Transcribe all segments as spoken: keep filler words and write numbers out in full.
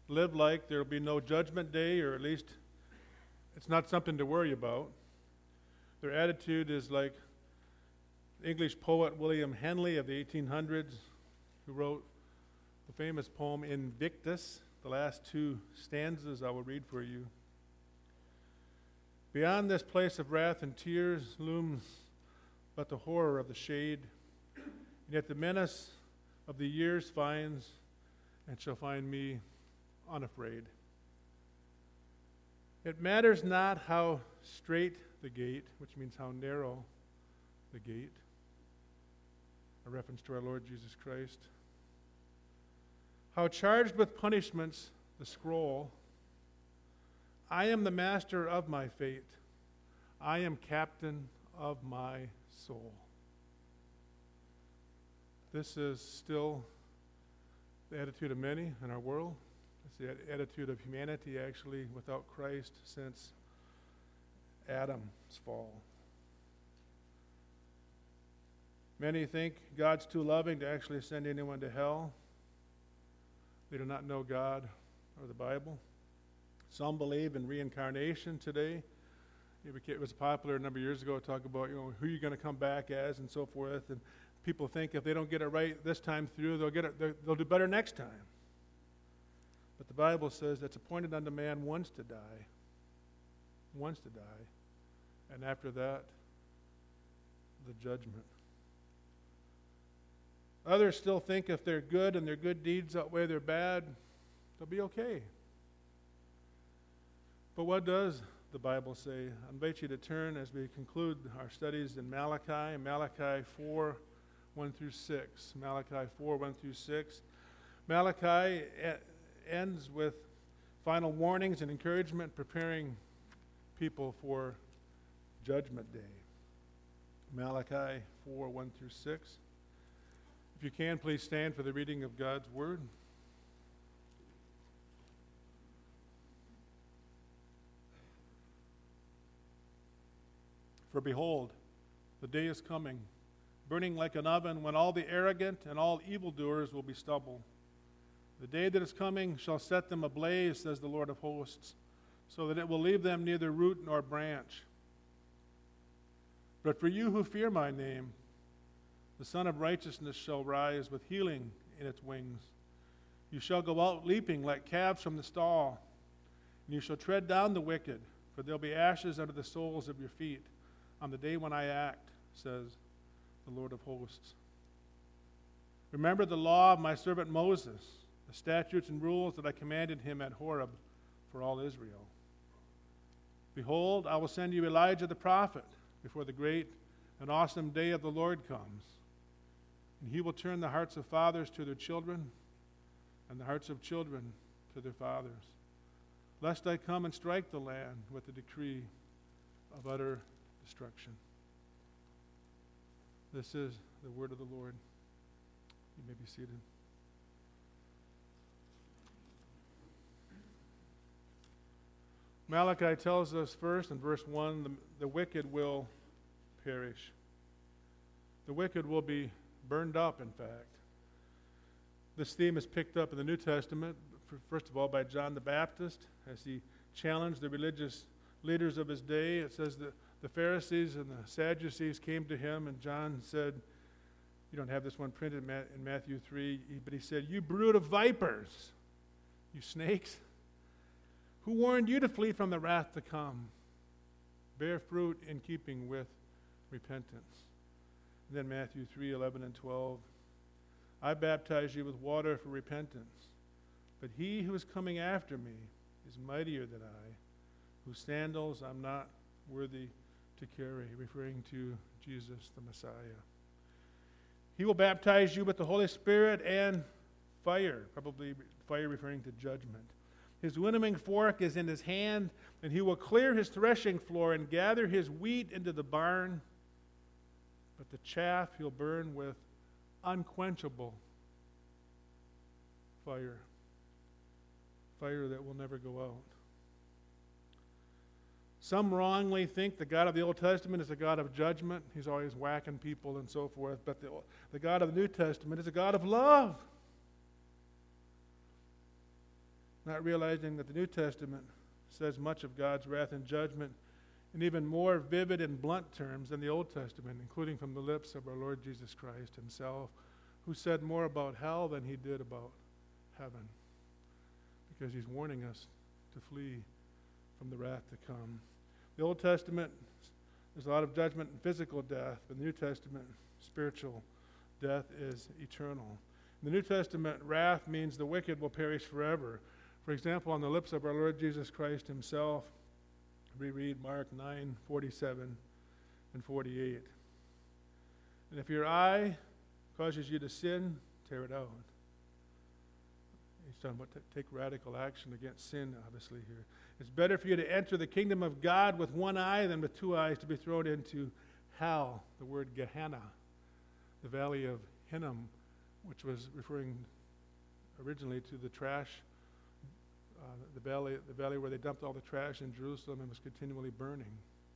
live like there will be no judgment day, or at least it's not something to worry about. Their attitude is like the English poet William Henley of the eighteen hundreds, who wrote the famous poem Invictus. The last two stanzas I will read for you. Beyond this place of wrath and tears looms but the horror of the shade, and yet the menace of the years finds and shall find me unafraid. It matters not how straight the gate, which means how narrow the gate, a reference to our Lord Jesus Christ. How charged with punishments the scroll. I am the master of my fate. I am captain of my soul. This is still the attitude of many in our world. It's the attitude of humanity, actually, without Christ since Adam's fall. Many think God's too loving to actually send anyone to hell. They do not know God or the Bible. Some believe in reincarnation today. It was popular a number of years ago to talk about, you know, who you're going to come back as and so forth. And people think if they don't get it right this time through, they'll get it. They'll do better next time. But the Bible says it's appointed unto man once to die, once to die, and after that, the judgment. Others still think if they're good and their good deeds outweigh their bad, they'll be okay. But what does the Bible say? I invite you to turn as we conclude our studies in Malachi, Malachi four, one through six. Malachi four, one through six. Malachi ends with final warnings and encouragement, preparing people for Judgment Day. Malachi four, one through six. If you can, please stand for the reading of God's Word. For behold, the day is coming, burning like an oven, when all the arrogant and all evildoers will be stubble. The day that is coming shall set them ablaze, says the Lord of hosts, so that it will leave them neither root nor branch. But for you who fear my name, the Son of Righteousness shall rise with healing in its wings. You shall go out leaping like calves from the stall, and you shall tread down the wicked, for there will be ashes under the soles of your feet on the day when I act, says the Lord of hosts. Remember the law of my servant Moses, the statutes and rules that I commanded him at Horeb for all Israel. Behold, I will send you Elijah the prophet before the great and awesome day of the Lord comes. And he will turn the hearts of fathers to their children, and the hearts of children to their fathers, lest I come and strike the land with the decree of utter destruction. This is the word of the Lord. You may be seated. Malachi tells us first in verse one, the, the wicked will perish. The wicked will be burned up, in fact. This theme is picked up in the New Testament, first of all, by John the Baptist, as he challenged the religious leaders of his day. It says that the Pharisees and the Sadducees came to him, and John said, you don't have this one printed in Matthew three, but he said, you brood of vipers, you snakes, who warned you to flee from the wrath to come? Bear fruit in keeping with repentance. And then Matthew three, eleven and twelve. I baptize you with water for repentance, but he who is coming after me is mightier than I, whose sandals I'm not worthy to carry, referring to Jesus the Messiah. He will baptize you with the Holy Spirit and fire, probably fire referring to judgment. His winnowing fork is in his hand, and he will clear his threshing floor and gather his wheat into the barn, but the chaff he'll burn with unquenchable fire, fire that will never go out. Some wrongly think the God of the Old Testament is a God of judgment. He's always whacking people and so forth, but the, the God of the New Testament is a God of love. not realizing that the New Testament says much of God's wrath and judgment in even more vivid and blunt terms than the Old Testament, including from the lips of our Lord Jesus Christ himself, who said more about hell than he did about heaven, because he's warning us to flee from the wrath to come. The Old Testament, there's a lot of judgment and physical death, but the New Testament, spiritual death is eternal. In the New Testament, wrath means the wicked will perish forever. For example, on the lips of our Lord Jesus Christ himself, we read Mark nine, forty-seven and forty-eight. And if your eye causes you to sin, tear it out. He's talking about t- take radical action against sin, obviously, here. It's better for you to enter the kingdom of God with one eye than with two eyes to be thrown into hell, the word Gehenna, the valley of Hinnom, which was referring originally to the trash, uh, the valley, the valley where they dumped all the trash in Jerusalem and was continually burning.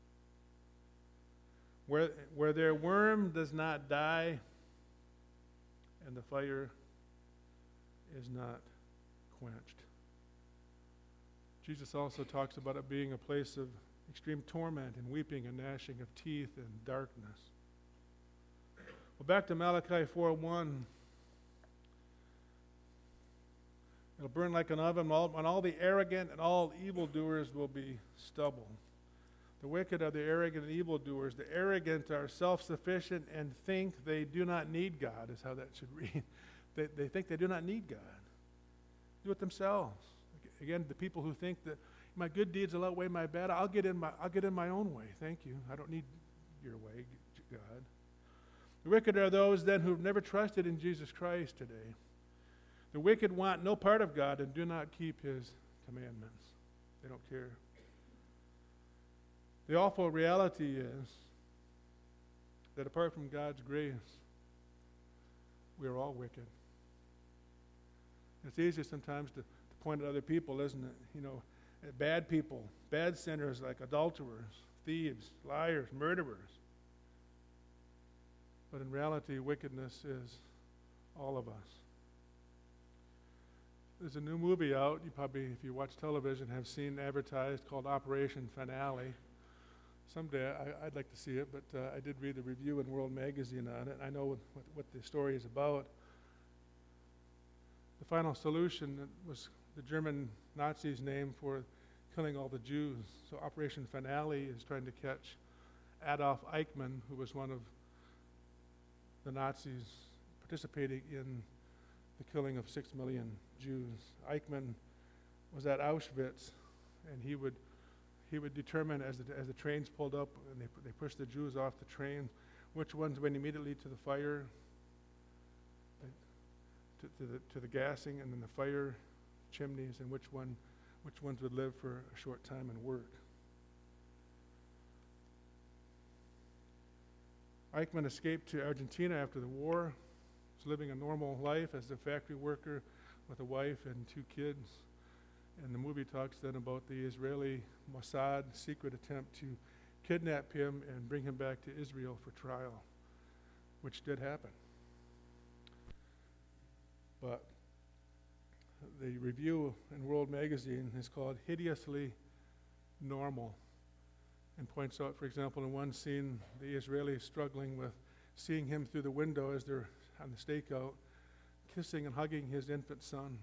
Where, where their worm does not die and the fire is not quenched. Jesus also talks about it being a place of extreme torment and weeping and gnashing of teeth and darkness. Well, back to Malachi four one. It'll burn like an oven, all, and all the arrogant and all evildoers will be stubble. The wicked are the arrogant and evildoers. The arrogant are self-sufficient and think they do not need God, is how that should read. They, they think they do not need God. Do it themselves. Again, the people who think that my good deeds will outweigh my bad, I'll get in my, I'll get in my own way. Thank you. I don't need your way, God. The wicked are those then who've never trusted in Jesus Christ today. The wicked want no part of God and do not keep his commandments. They don't care. The awful reality is that apart from God's grace, we are all wicked. It's easy sometimes to, to point at other people, isn't it? You know, bad people, bad sinners like adulterers, thieves, liars, murderers. But in reality, wickedness is all of us. There's a new movie out, you probably, if you watch television, have seen advertised called Operation Finale. Someday I, I'd like to see it, but uh, I did read the review in World Magazine on it. I know what, what the story is about. The final solution was the German Nazis' name for killing all the Jews. So Operation Finale is trying to catch Adolf Eichmann, who was one of the Nazis participating in the killing of six million Jews. Eichmann was at Auschwitz, and he would he would determine as the, as the trains pulled up and they, they pushed the Jews off the train, which ones went immediately to the fire, to, to, the, to the gassing and then the fire chimneys, and which one which ones would live for a short time and work. Eichmann escaped to Argentina after the war. Was living a normal life as a factory worker with a wife and two kids. And the movie talks then about the Israeli Mossad secret attempt to kidnap him and bring him back to Israel for trial, which did happen. But the review in World Magazine is called Hideously Normal, and points out, for example, in one scene, the Israelis struggling with seeing him through the window as they're on the stakeout, kissing and hugging his infant son,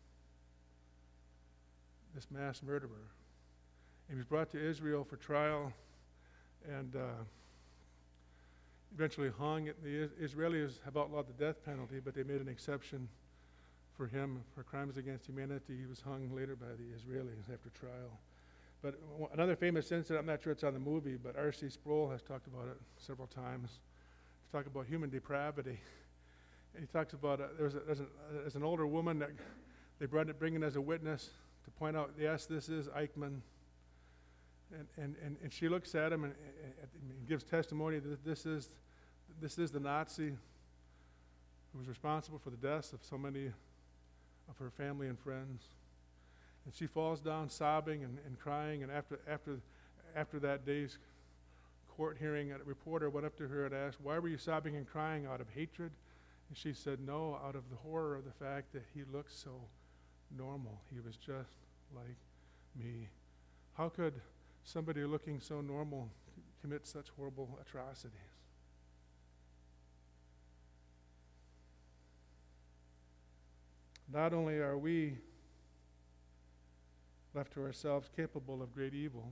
this mass murderer. And he was brought to Israel for trial and uh, eventually hung. The Israelis have outlawed the death penalty, but they made an exception for him for crimes against humanity. He was hung later by the Israelis after trial. But another famous incident, I'm not sure it's on the movie, but R C Sproul has talked about it several times. He's talked about human depravity. And he talks about, uh, there's, a, there's, a, there's an older woman that they brought it, bring in as a witness to point out, yes, this is Eichmann. And, and, and, and she looks at him and, and, and gives testimony that this is, this is the Nazi who was responsible for the deaths of so many of her family and friends. And she falls down sobbing and, and crying, and after after after that day's court hearing, a reporter went up to her and asked, "Why were you sobbing and crying? Out of hatred?" And she said, "No, out of the horror of the fact that he looks so normal. He was just like me. How could somebody looking so normal commit such horrible atrocities? Not only are we left to ourselves capable of great evil,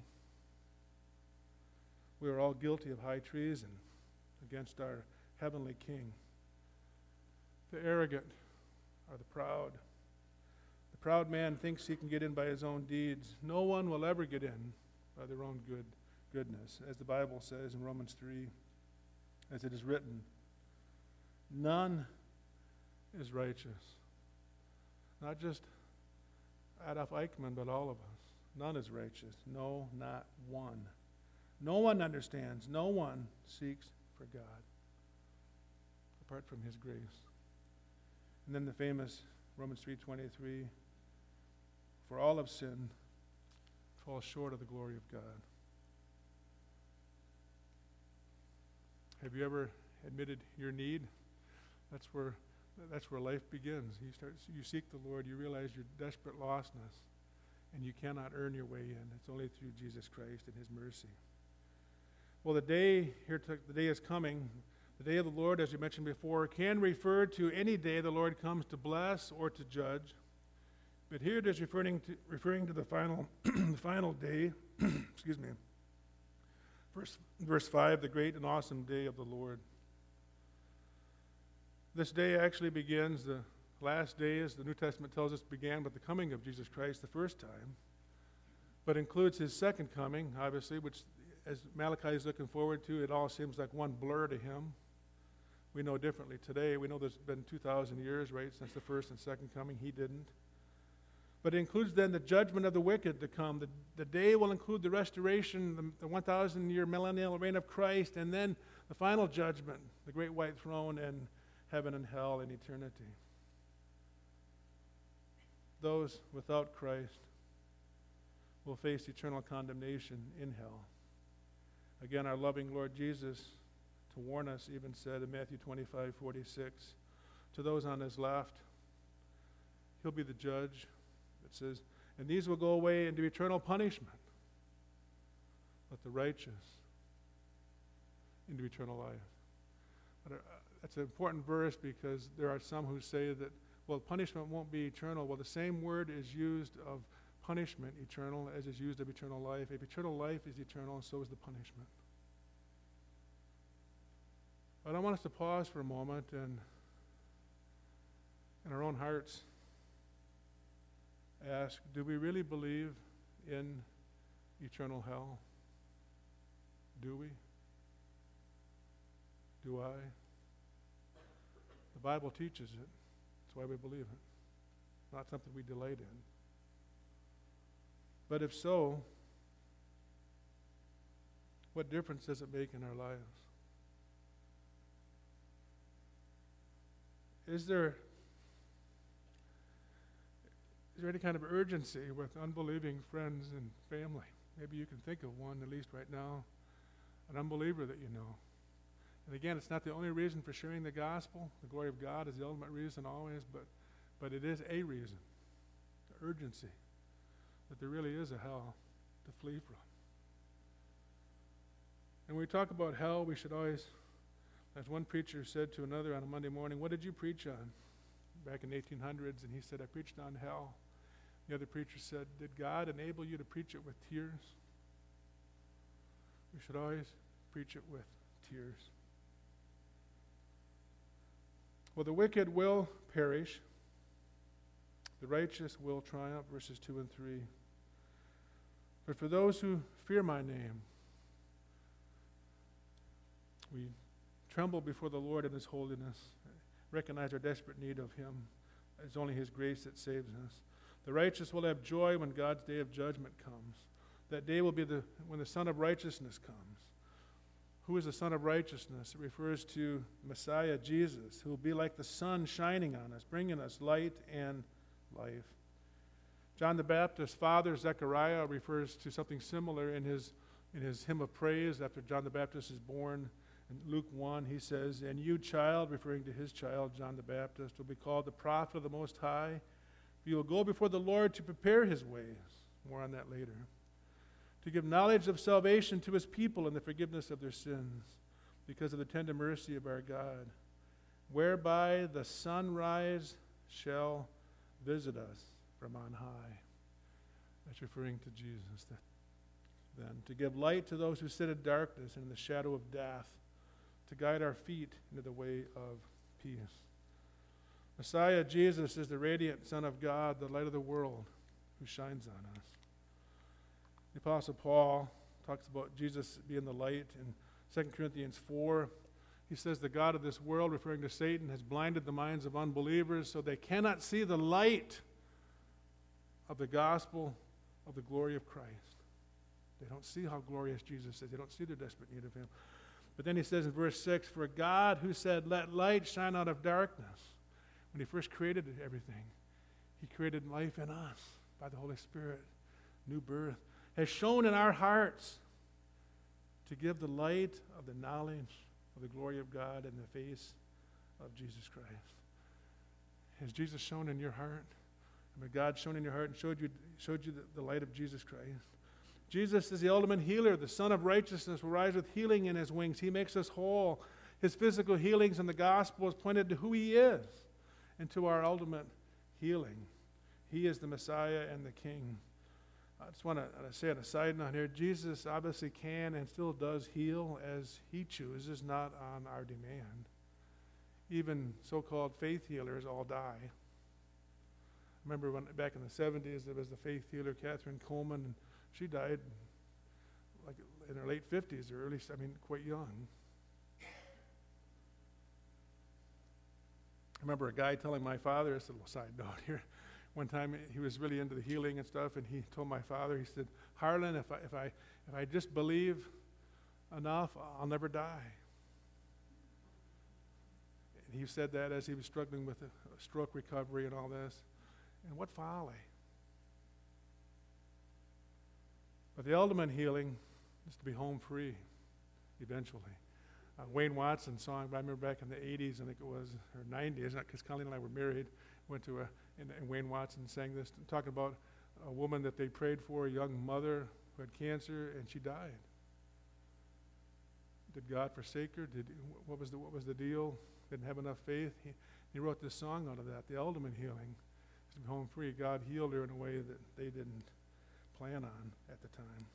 we are all guilty of high treason against our heavenly King. The arrogant are the proud. The proud man thinks he can get in by his own deeds. No one will ever get in by their own good goodness, as the Bible says in Romans three, as it is written, none is righteous. Not just Adolf Eichmann, but all of us. None is righteous. No, not one. No one understands. No one seeks for God apart from his grace. And then the famous Romans three twenty-three, for all have sinned, fall short of the glory of God. Have you ever admitted your need? That's where that's where life begins. You start you seek the Lord, you realize your desperate lostness, and you cannot earn your way in. It's only through Jesus Christ and his mercy. Well, the day here to, the day is coming. The day of the Lord, as you mentioned before, can refer to any day the Lord comes to bless or to judge. But here it is referring to referring to the final the final day. Excuse me. Verse verse five, the great and awesome day of the Lord. This day actually begins, the last day, as the New Testament tells us, began with the coming of Jesus Christ the first time, but includes his second coming, obviously, which, as Malachi is looking forward to, it all seems like one blur to him. We know differently today. We know there's been two thousand years, right, since the first and second coming. He didn't. But it includes then the judgment of the wicked to come. The, the day will include the restoration, the, the one thousand year millennial reign of Christ, and then the final judgment, the great white throne and heaven and hell in eternity. Those without Christ will face eternal condemnation in hell. Again, our loving Lord Jesus, to warn us, even said in Matthew twenty-five forty-six, to those on his left, he'll be the judge. It says, and these will go away into eternal punishment, but the righteous into eternal life. But, uh, That's an important verse because there are some who say that, well, punishment won't be eternal. Well, the same word is used of punishment, eternal, as is used of eternal life. If eternal life is eternal, so is the punishment. But I want us to pause for a moment and in our own hearts ask, do we really believe in eternal hell? Do we? Do I? The Bible teaches it. That's why we believe it. It's not something we delight in. But if so, what difference does it make in our lives? Is there, is there any kind of urgency with unbelieving friends and family? Maybe you can think of one, at least right now, an unbeliever that you know. And again, it's not the only reason for sharing the gospel. The glory of God is the ultimate reason always, but, but it is a reason, the urgency, that there really is a hell to flee from. And when we talk about hell, we should always, as one preacher said to another on a Monday morning, what did you preach on? Back in the eighteen hundreds, and he said, I preached on hell. The other preacher said, did God enable you to preach it with tears? We should always preach it with tears. Well, the wicked will perish. The righteous will triumph, verses two and three. But for those who fear my name, we tremble before the Lord in his holiness, recognize our desperate need of him. It's only his grace that saves us. The righteous will have joy when God's day of judgment comes. That day will be the when the Son of Righteousness comes. Who is the Son of Righteousness? It refers to Messiah, Jesus, who will be like the sun shining on us, bringing us light and life. John the Baptist's father, Zechariah, refers to something similar in his, in his hymn of praise after John the Baptist is born. In Luke one, he says, and you, child, referring to his child, John the Baptist, will be called the prophet of the Most High, For you will go before the Lord to prepare his ways. More on that later. To give knowledge of salvation to his people and the forgiveness of their sins, because of the tender mercy of our God, whereby the sunrise shall visit us from on high. That's referring to Jesus. Then, to give light to those who sit in darkness and in the shadow of death, to guide our feet into the way of peace. Messiah Jesus is the radiant Son of God, the light of the world, who shines on us. The Apostle Paul talks about Jesus being the light in Second Corinthians four. He says, the God of this world, referring to Satan, has blinded the minds of unbelievers so they cannot see the light of the gospel of the glory of Christ. They don't see how glorious Jesus is. They don't see their desperate need of him. But then he says in verse six, for God who said, let light shine out of darkness, when he first created everything, he created life in us by the Holy Spirit, new birth, has shone in our hearts to give the light of the knowledge of the glory of God in the face of Jesus Christ. Has Jesus shone in your heart? I mean, God shone in your heart and showed you, showed you the, the light of Jesus Christ. Jesus is the ultimate healer. The Son of Righteousness will rise with healing in his wings. He makes us whole. His physical healings in the gospel is pointed to who he is and to our ultimate healing. He is the Messiah and the King. I just want to say on a side note here, Jesus obviously can and still does heal as he chooses, not on our demand. Even so-called faith healers all die. I remember when back in the seventies, there was the faith healer, Catherine Coleman, and she died like in her late fifties, or early, I mean, quite young. I remember a guy telling my father, it's a little side note here, one time he was really into the healing and stuff, and he told my father, he said, Harlan, if I, if I, if I just believe enough, I'll never die. And he said that as he was struggling with a, a stroke recovery and all this. And what folly. But the ultimate healing is to be home free eventually. Uh, Wayne Watson song, I remember back in the eighties, I think it was, or nineties, because Colleen and I were married, went to a, and, and Wayne Watson sang this, talking about a woman that they prayed for, a young mother who had cancer, and she died. Did God forsake her? Did what was the what was the deal? Didn't have enough faith. He, he wrote this song out of that. The ultimate healing is to be home free. God healed her in a way that they didn't plan on at the time,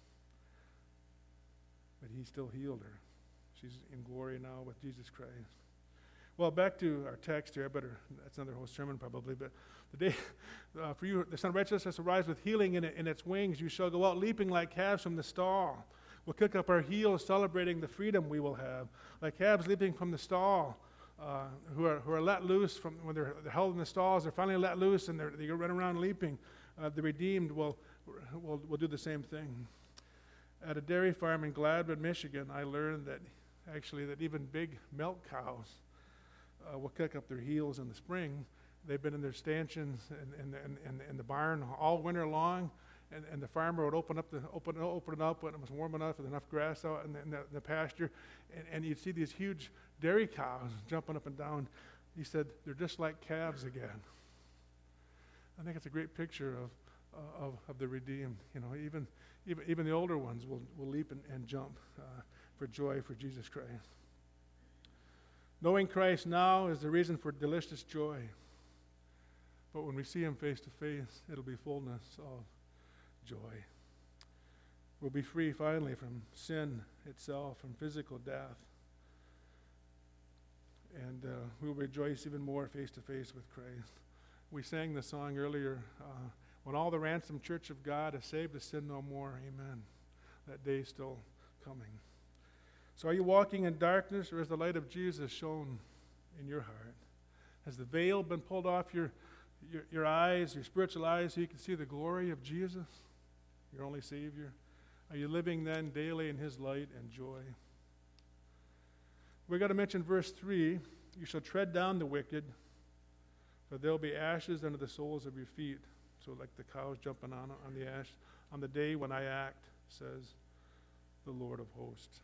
but he still healed her. She's in glory now with Jesus Christ. Well, back to our text here. I better, that's another whole sermon probably, but the day, uh, for you, the Son of Righteousness will rise with healing in, it, in its wings. You shall go out leaping like calves from the stall. We'll kick up our heels, celebrating the freedom we will have. Like calves leaping from the stall, uh, who are who are let loose from when they're, they're held in the stalls. They're finally let loose, and they're, they run around leaping. Uh, the redeemed will, will will do the same thing. At a dairy farm in Gladwin, Michigan, I learned that actually that even big milk cows uh, will kick up their heels in the spring. They've been in their stanchions in, in, in, in the barn all winter long, and, and the farmer would open up the open open it up when it was warm enough with enough grass out in the, in the, in the pasture, and, and you'd see these huge dairy cows jumping up and down. He said they're just like calves again. I think it's a great picture of uh, of, of the redeemed. You know, even even even the older ones will will leap and, and jump uh, for joy for Jesus Christ. Knowing Christ now is the reason for delicious joy. But when we see him face to face, it'll be fullness of joy. We'll be free finally from sin itself, from physical death. And uh, we'll rejoice even more face to face with Christ. We sang the song earlier, uh, when all the ransomed church of God is saved to sin no more, amen. That day is still coming. So are you walking in darkness, or has the light of Jesus shone in your heart? Has the veil been pulled off your, your, your eyes, your spiritual eyes, so you can see the glory of Jesus, your only Savior? Are you living then daily in his light and joy? We've got to mention verse three. You shall tread down the wicked, for there'll be ashes under the soles of your feet. So like the cows jumping on, on the ash, on the day when I act, says the Lord of hosts.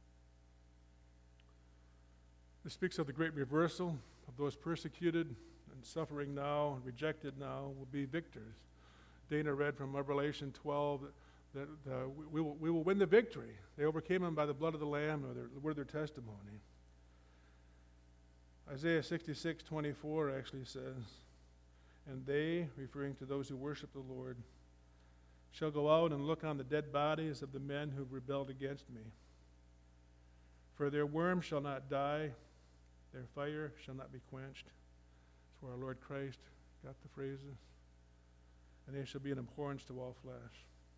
This speaks of the great reversal of those persecuted and and suffering now and rejected now will be victors. Dana read from Revelation twelve that, that uh, we, we, will, we will win the victory. They overcame him by the blood of the Lamb or their, the word of their testimony. Isaiah sixty-six twenty-four actually says, and they, referring to those who worship the Lord, shall go out and look on the dead bodies of the men who have rebelled against me. For their worm shall not die, their fire shall not be quenched. That's where our Lord Christ got the phrases. And they shall be an abhorrence to all flesh.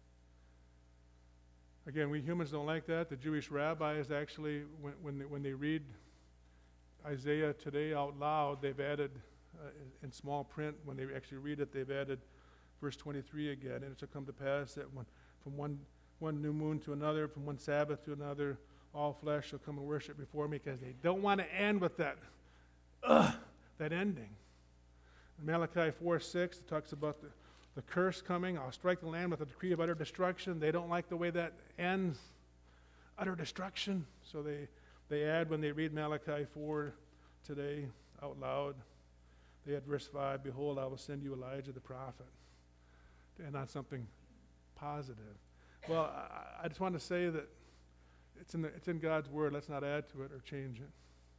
Again, we humans don't like that. The Jewish rabbis actually, when, when, they, when they read Isaiah today out loud, they've added, uh, in small print, when they actually read it, they've added verse twenty-three again. And it shall come to pass that when, from one, one new moon to another, from one Sabbath to another, all flesh shall come and worship before me, because they don't want to end with that, ugh, that ending. In Malachi four six, it talks about the, the curse coming. I'll strike the land with a decree of utter destruction. They don't like the way that ends, utter destruction. So they, they add, when they read Malachi four today out loud, they add verse five, behold, I will send you Elijah the prophet. To end on something positive. Well, I, I just want to say that it's in, the, it's in God's word. Let's not add to it or change it.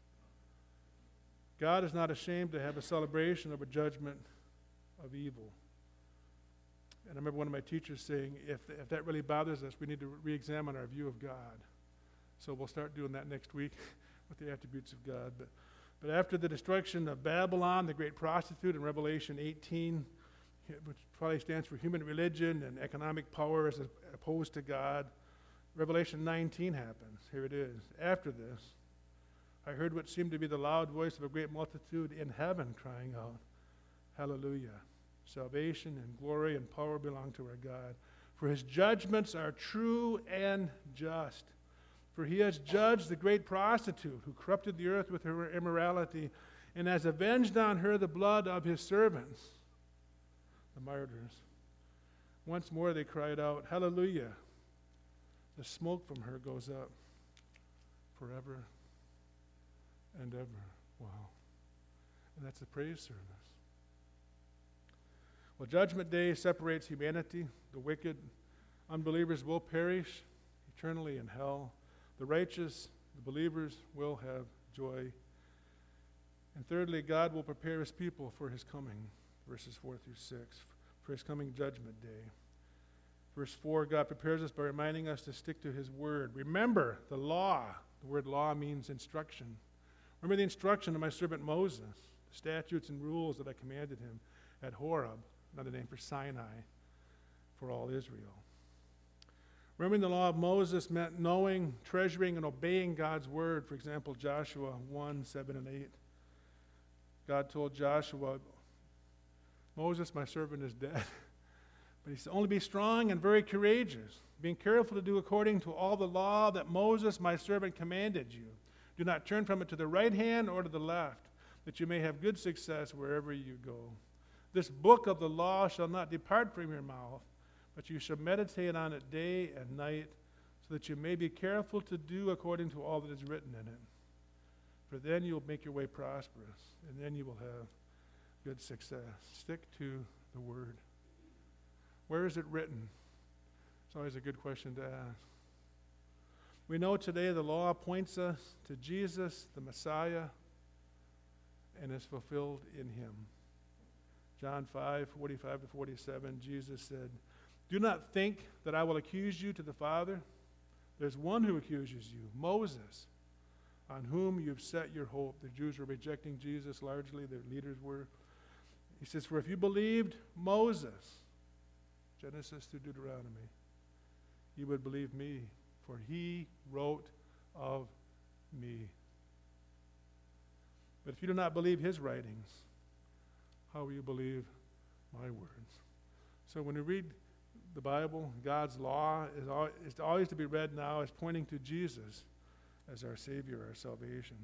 God is not ashamed to have a celebration of a judgment of evil. And I remember one of my teachers saying, if, if that really bothers us, we need to re-examine our view of God. So we'll start doing that next week with the attributes of God. But, but after the destruction of Babylon, the great prostitute, in Revelation eighteen, which probably stands for human religion and economic power as opposed to God, Revelation nineteen happens. Here it is. After this, I heard what seemed to be the loud voice of a great multitude in heaven crying out, Hallelujah! Salvation and glory and power belong to our God. For his judgments are true and just. For he has judged the great prostitute who corrupted the earth with her immorality and has avenged on her the blood of his servants, the martyrs. Once more they cried out, Hallelujah! The smoke from her goes up forever and ever. Wow. And that's a praise service. Well, Judgment Day separates humanity. The wicked, unbelievers will perish eternally in hell. The righteous, the believers, will have joy. And thirdly, God will prepare his people for his coming, verses four through six, for his coming judgment day. Verse four, God prepares us by reminding us to stick to his word. Remember the law. The word law means instruction. Remember the instruction of my servant Moses, the statutes and rules that I commanded him at Horeb, another name for Sinai, for all Israel. Remembering the law of Moses meant knowing, treasuring, and obeying God's word. For example, Joshua one, seven, and eight. God told Joshua, Moses, my servant, is dead. But he said, only be strong and very courageous, being careful to do according to all the law that Moses, my servant, commanded you. Do not turn from it to the right hand or to the left, that you may have good success wherever you go. This book of the law shall not depart from your mouth, but you shall meditate on it day and night, so that you may be careful to do according to all that is written in it. For then you will make your way prosperous, and then you will have good success. Stick to the word. Where is it written? It's always a good question to ask. We know today the law points us to Jesus, the Messiah, and is fulfilled in him. John five, forty-five to forty-seven, Jesus said, do not think that I will accuse you to the Father. There's one who accuses you, Moses, on whom you've set your hope. The Jews were rejecting Jesus largely, their leaders were. He says, for if you believed Moses, Genesis through Deuteronomy, you would believe me, for he wrote of me. But if you do not believe his writings, how will you believe my words? So when we read the Bible, God's law is always, is always to be read now as pointing to Jesus as our Savior, our salvation.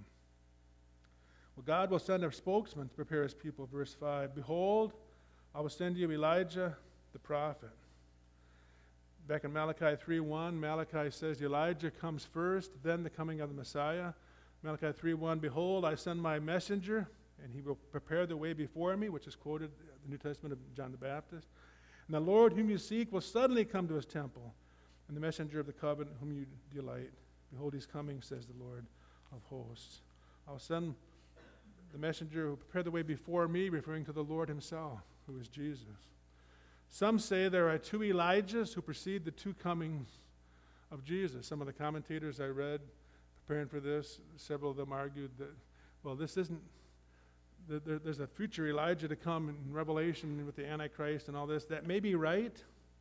Well, God will send a spokesman to prepare his people. Verse five, behold, I will send you Elijah the prophet. Back in Malachi three one, Malachi says Elijah comes first, then the coming of the Messiah. Malachi three one, behold, I send my messenger and he will prepare the way before me, which is quoted in the New Testament of John the Baptist. And the Lord whom you seek will suddenly come to his temple, and the messenger of the covenant whom you delight. Behold, he's coming, says the Lord of hosts. I'll send the messenger who will prepare the way before me, referring to the Lord himself, who is Jesus. Some say there are two Elijahs who precede the two comings of Jesus. Some of the commentators I read preparing for this, several of them argued that, well, this isn't, there, there's a future Elijah to come in Revelation with the Antichrist and all this. That may be right,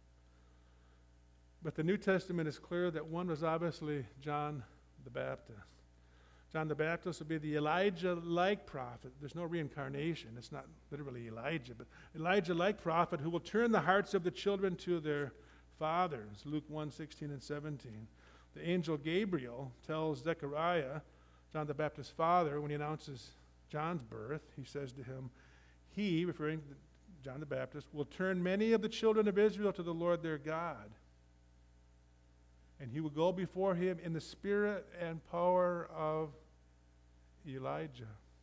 but the New Testament is clear that one was obviously John the Baptist. John the Baptist will be the Elijah-like prophet. There's no reincarnation. It's not literally Elijah, but Elijah-like prophet who will turn the hearts of the children to their fathers. Luke one, sixteen and seventeen. The angel Gabriel tells Zechariah, John the Baptist's father, when he announces John's birth, he says to him, he, referring to John the Baptist, will turn many of the children of Israel to the Lord their God. And he will go before him in the spirit and power of Elijah,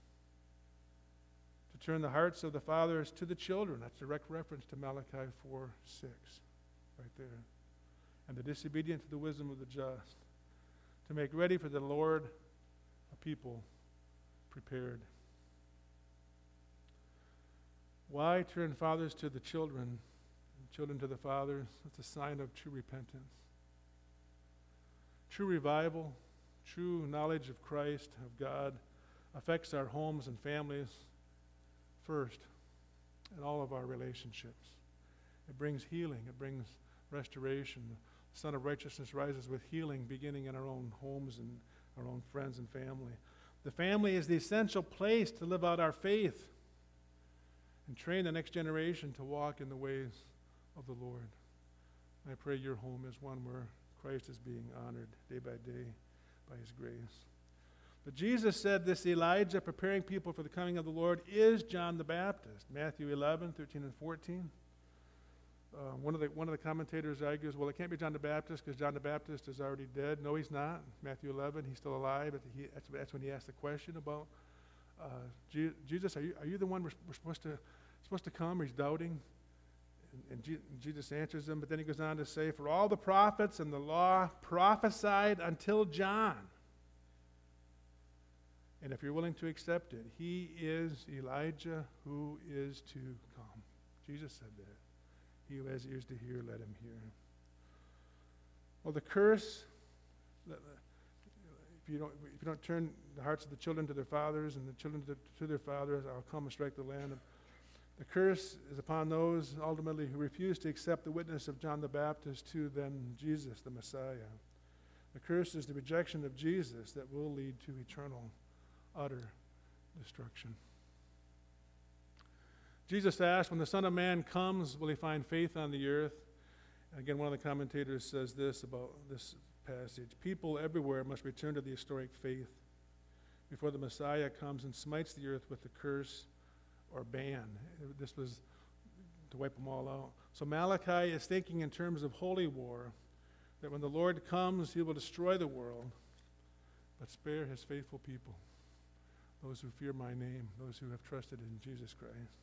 to turn the hearts of the fathers to the children. That's a direct reference to Malachi four six, right there. And the disobedient to the wisdom of the just, to make ready for the Lord a people prepared. Why turn fathers to the children, and children to the fathers? It's a sign of true repentance. True revival, true knowledge of Christ, of God, affects our homes and families first in all of our relationships. It brings healing. It brings restoration. The Son of Righteousness rises with healing beginning in our own homes and our own friends and family. The family is the essential place to live out our faith and train the next generation to walk in the ways of the Lord. And I pray your home is one where Christ is being honored day by day by his grace. But Jesus said this Elijah preparing people for the coming of the Lord is John the Baptist. Matthew eleven, thirteen and fourteen. Uh, one, of the, one of the commentators argues, well, it can't be John the Baptist because John the Baptist is already dead. No, he's not. Matthew eleven, he's still alive. But he, that's, that's when he asked the question about uh, Je- Jesus, are you, are you the one we're, we're supposed to supposed to come? Or he's doubting. And Jesus answers him, but then he goes on to say, for all the prophets and the law prophesied until John. And if you're willing to accept it, he is Elijah who is to come. Jesus said that. He who has ears to hear, let him hear. Well, the curse, if you don't, if you don't turn the hearts of the children to their fathers and the children to, to their fathers, I'll come and strike the land. The curse is upon those ultimately who refuse to accept the witness of John the Baptist to then Jesus, the Messiah. The curse is the rejection of Jesus that will lead to eternal, utter destruction. Jesus asked, when the Son of Man comes, will he find faith on the earth? And again, one of the commentators says this about this passage. People everywhere must return to the historic faith before the Messiah comes and smites the earth with the curse or ban. This was to wipe them all out. So Malachi is thinking in terms of holy war, that when the Lord comes, he will destroy the world, but spare his faithful people, those who fear my name, those who have trusted in Jesus Christ.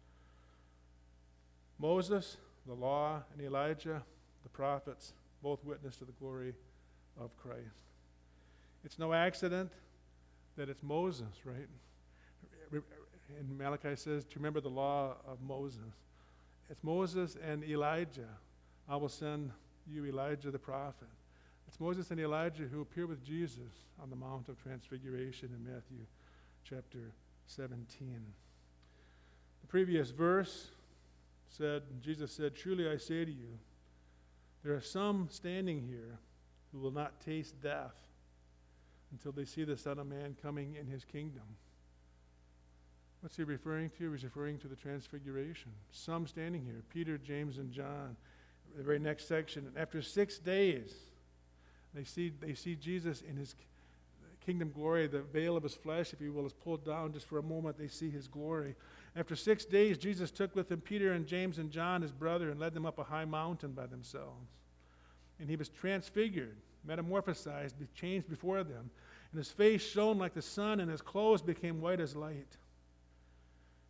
Moses, the law, and Elijah, the prophets, both witness to the glory of Christ. It's no accident that it's Moses, right? And Malachi says to remember the law of Moses. It's Moses and Elijah. I will send you Elijah the prophet. It's Moses and Elijah who appear with Jesus on the Mount of Transfiguration in Matthew chapter seventeen. The previous verse said, Jesus said, truly I say to you, there are some standing here who will not taste death until they see the Son of Man coming in his kingdom. What's he referring to? He's referring to the Transfiguration. Some standing here, Peter, James, and John. The very next section, after six days, they see they see Jesus in his kingdom glory. The veil of his flesh, if you will, is pulled down just for a moment. They see his glory. After six days, Jesus took with him Peter and James and John, his brother, and led them up a high mountain by themselves. And he was transfigured, metamorphosized, changed before them. And his face shone like the sun, and his clothes became white as light.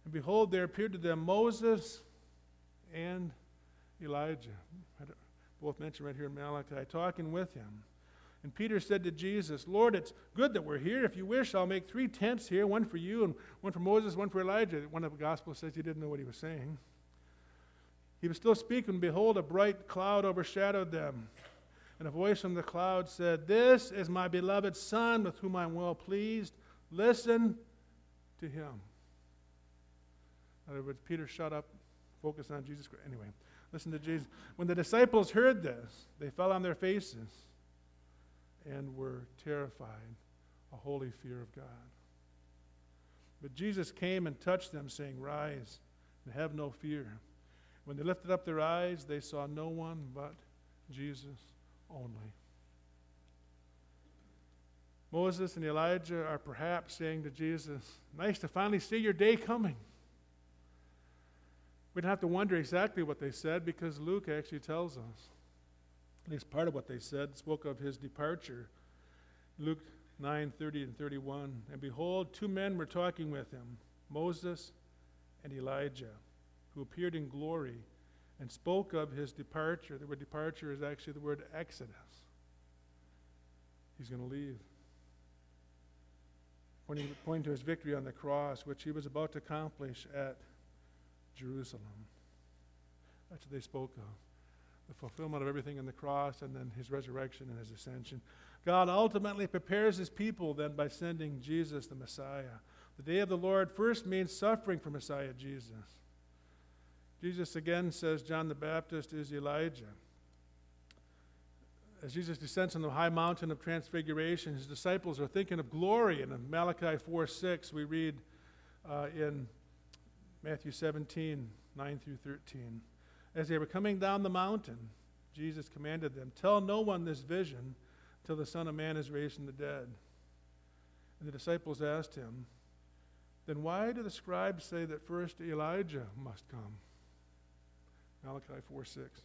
And behold, there appeared to them Moses and Elijah, both mentioned right here in Malachi, talking with him. And Peter said to Jesus, Lord, it's good that we're here. If you wish, I'll make three tents here, one for you, and one for Moses, one for Elijah. One of the Gospels says he didn't know what he was saying. He was still speaking, behold, a bright cloud overshadowed them. And a voice from the cloud said, This is my beloved Son, with whom I'm well pleased. Listen to him. In other words, Peter, shut up, focus on Jesus Christ. Anyway, listen to Jesus. When the disciples heard this, they fell on their faces and were terrified, a holy fear of God. But Jesus came and touched them, saying, Rise and have no fear. When they lifted up their eyes, they saw no one but Jesus only. Moses and Elijah are perhaps saying to Jesus, Nice to finally see your day coming. We don't have to wonder exactly what they said because Luke actually tells us. At least part of what they said spoke of his departure. Luke nine, thirty and thirty-one. And behold, two men were talking with him, Moses and Elijah, who appeared in glory and spoke of his departure. The word departure is actually the word exodus. He's going to leave. Pointing, pointing to his victory on the cross, which he was about to accomplish at Jerusalem. That's what they spoke of. The fulfillment of everything in the cross and then his resurrection and his ascension. God ultimately prepares his people then by sending Jesus the Messiah. The day of the Lord first means suffering for Messiah Jesus. Jesus again says John the Baptist is Elijah. As Jesus descends on the high mountain of transfiguration, his disciples are thinking of glory. And in Malachi four six, we read uh, in Matthew seventeen, nine through thirteen. As they were coming down the mountain, Jesus commanded them, Tell no one this vision till the Son of Man is raised from the dead. And the disciples asked him, Then why do the scribes say that first Elijah must come? Malachi four six.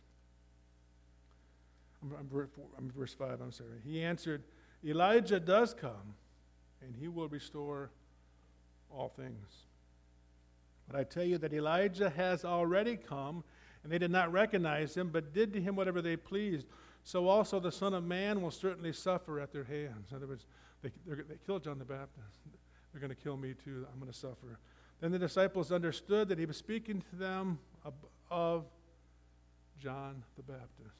I'm, I'm, I'm verse five, I'm sorry. He answered, Elijah does come, and he will restore all things. But I tell you that Elijah has already come, and they did not recognize him, but did to him whatever they pleased. So also the Son of Man will certainly suffer at their hands. In other words, they, they killed John the Baptist. They're going to kill me too. I'm going to suffer. Then the disciples understood that he was speaking to them of, of John the Baptist.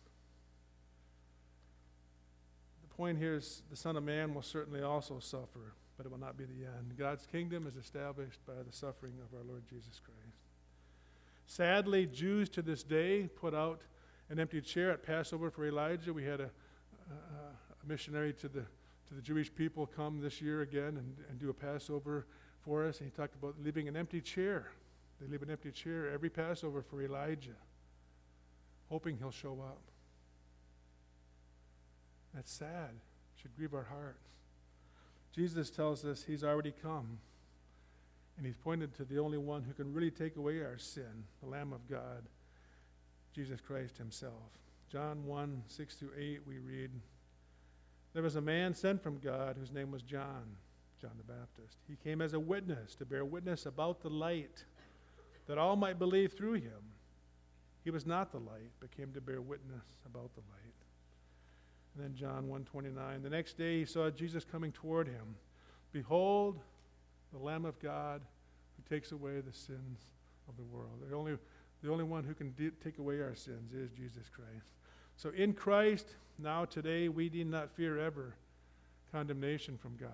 The point here is the Son of Man will certainly also suffer, but it will not be the end. God's kingdom is established by the suffering of our Lord Jesus Christ. Sadly, Jews to this day put out an empty chair at Passover for Elijah. We had a, a, a missionary to the to the Jewish people come this year again and, and do a Passover for us. And he talked about leaving an empty chair. They leave an empty chair every Passover for Elijah, hoping he'll show up. That's sad. It should grieve our hearts. Jesus tells us he's already come. And he's pointed to the only one who can really take away our sin, the Lamb of God, Jesus Christ himself. John one, six through eight, we read, There was a man sent from God whose name was John, John the Baptist. He came as a witness to bear witness about the light, that all might believe through him. He was not the light, but came to bear witness about the light. And then John one twenty-nine, the next day he saw Jesus coming toward him. Behold, the Lamb of God who takes away the sins of the world. The only, the only one who can de- take away our sins is Jesus Christ. So in Christ, now today, we need not fear ever condemnation from God.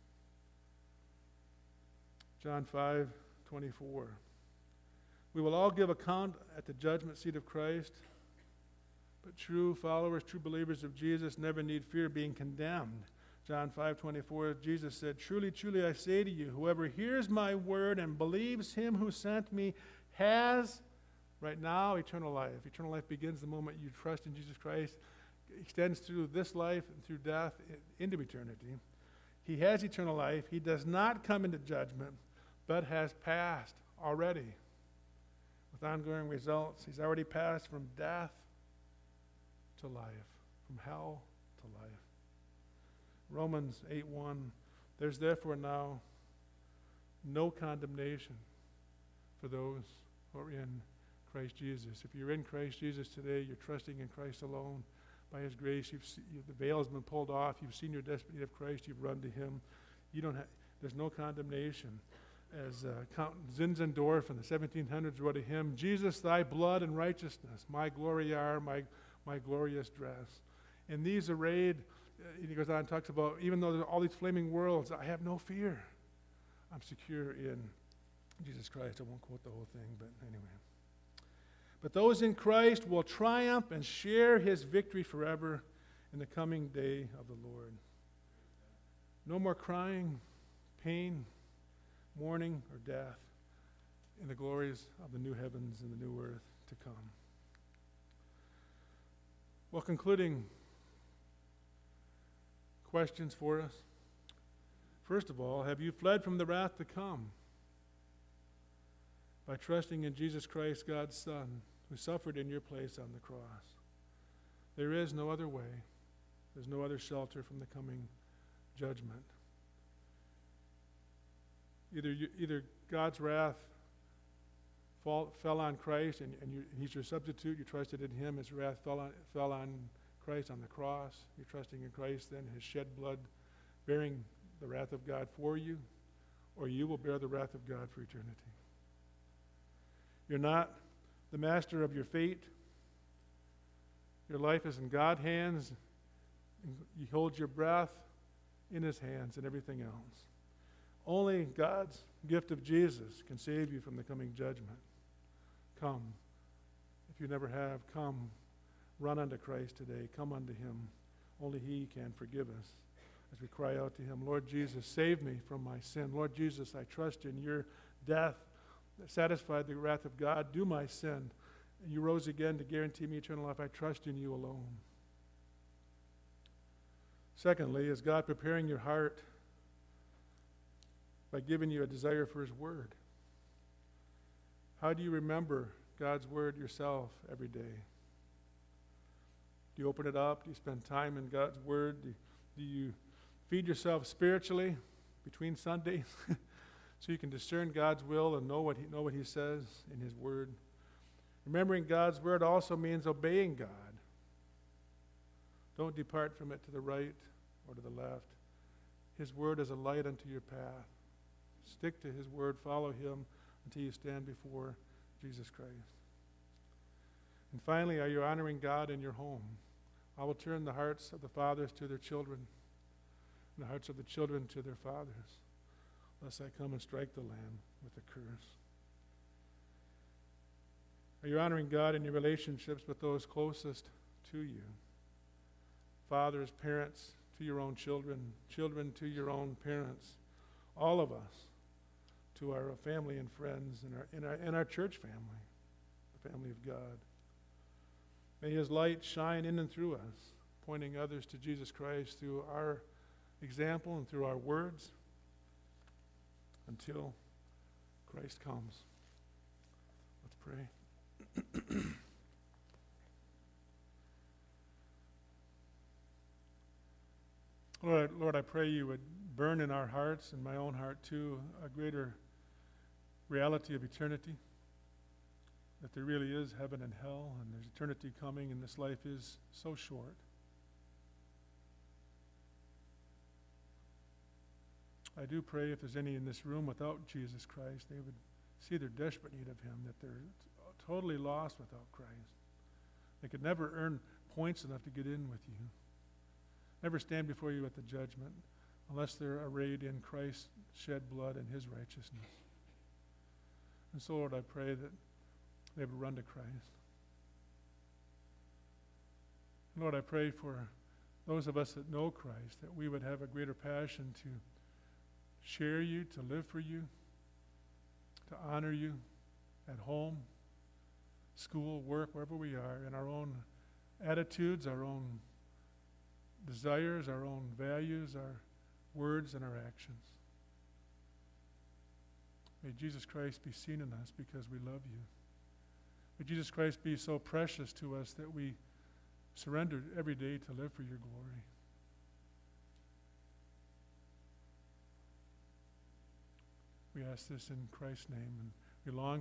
John five twenty-four. We will all give account at the judgment seat of Christ, but true followers, true believers of Jesus never need fear being condemned. John five twenty-four, Jesus said, Truly, truly, I say to you, whoever hears my word and believes him who sent me has, right now, eternal life. Eternal life begins the moment you trust in Jesus Christ, extends through this life and through death into eternity. He has eternal life. He does not come into judgment, but has passed already with ongoing results. He's already passed from death to life, from hell to life. Romans eight one, there's therefore now no condemnation for those who are in Christ Jesus. If you're in Christ Jesus today, you're trusting in Christ alone. By his grace, you've se- you, the veil has been pulled off. You've seen your desperate need of Christ. You've run to him. You don't have, there's no condemnation. As uh, Count Zinzendorf in the seventeen hundreds wrote a hymn, Jesus, thy blood and righteousness, my glory are, my, my glorious dress. In these arrayed, uh, he goes on and talks about, even though there are all these flaming worlds, I have no fear. I'm secure in Jesus Christ. I won't quote the whole thing, but anyway. But those in Christ will triumph and share his victory forever in the coming day of the Lord. No more crying, pain, mourning, or death in the glories of the new heavens and the new earth to come. Well, concluding questions for us. First of all, have you fled from the wrath to come by trusting in Jesus Christ, God's Son, who suffered in your place on the cross? There is no other way. There's no other shelter from the coming judgment. Either you, either God's wrath fall, fell on Christ, and, and you, he's your substitute. You trusted in him. His wrath fell on, fell on Christ on the cross. You're trusting in Christ, then his shed blood bearing the wrath of God for you, or you will bear the wrath of God for eternity. You're not the master of your fate. Your life is in God's hands. You hold your breath in his hands and everything else. Only God's gift of Jesus can save you from the coming judgment. Come. If you never have, come. Run unto Christ today. Come unto him. Only he can forgive us. As we cry out to him, Lord Jesus, save me from my sin. Lord Jesus, I trust in your death that satisfied the wrath of God. Do my sin. And you rose again to guarantee me eternal life. I trust in you alone. Secondly, is God preparing your heart by giving you a desire for his word? How do you remember God's word yourself every day? Do you open it up? Do you spend time in God's word? Do, do you feed yourself spiritually between Sundays so you can discern God's will and know what he, know what he says in his word? Remembering God's word also means obeying God. Don't depart from it to the right or to the left. His word is a light unto your path. Stick to his word, follow him until you stand before Jesus Christ. And finally, are you honoring God in your home? I will turn the hearts of the fathers to their children, and the hearts of the children to their fathers, lest I come and strike the land with a curse. Are you honoring God in your relationships with those closest to you? Fathers, parents, to your own children, children to your own parents, all of us, to our family and friends and our, in our, in our church family, the family of God. May his light shine in and through us, pointing others to Jesus Christ through our example and through our words until Christ comes. Let's pray. Lord, Lord, I pray you would burn in our hearts, and my own heart too, a greater reality of eternity, that there really is heaven and hell, and there's eternity coming, and this life is so short. I do pray if there's any in this room without Jesus Christ, they would see their desperate need of him, that they're totally lost without Christ. They could never earn points enough to get in with you. Never stand before you at the judgment unless they're arrayed in Christ's shed blood and his righteousness. And so, Lord, I pray that they would run to Christ. And Lord, I pray for those of us that know Christ, that we would have a greater passion to share you, to live for you, to honor you at home, school, work, wherever we are, in our own attitudes, our own desires, our own values, our words, and our actions. May Jesus Christ be seen in us because we love you. May Jesus Christ be so precious to us that we surrender every day to live for your glory. We ask this in Christ's name, and we long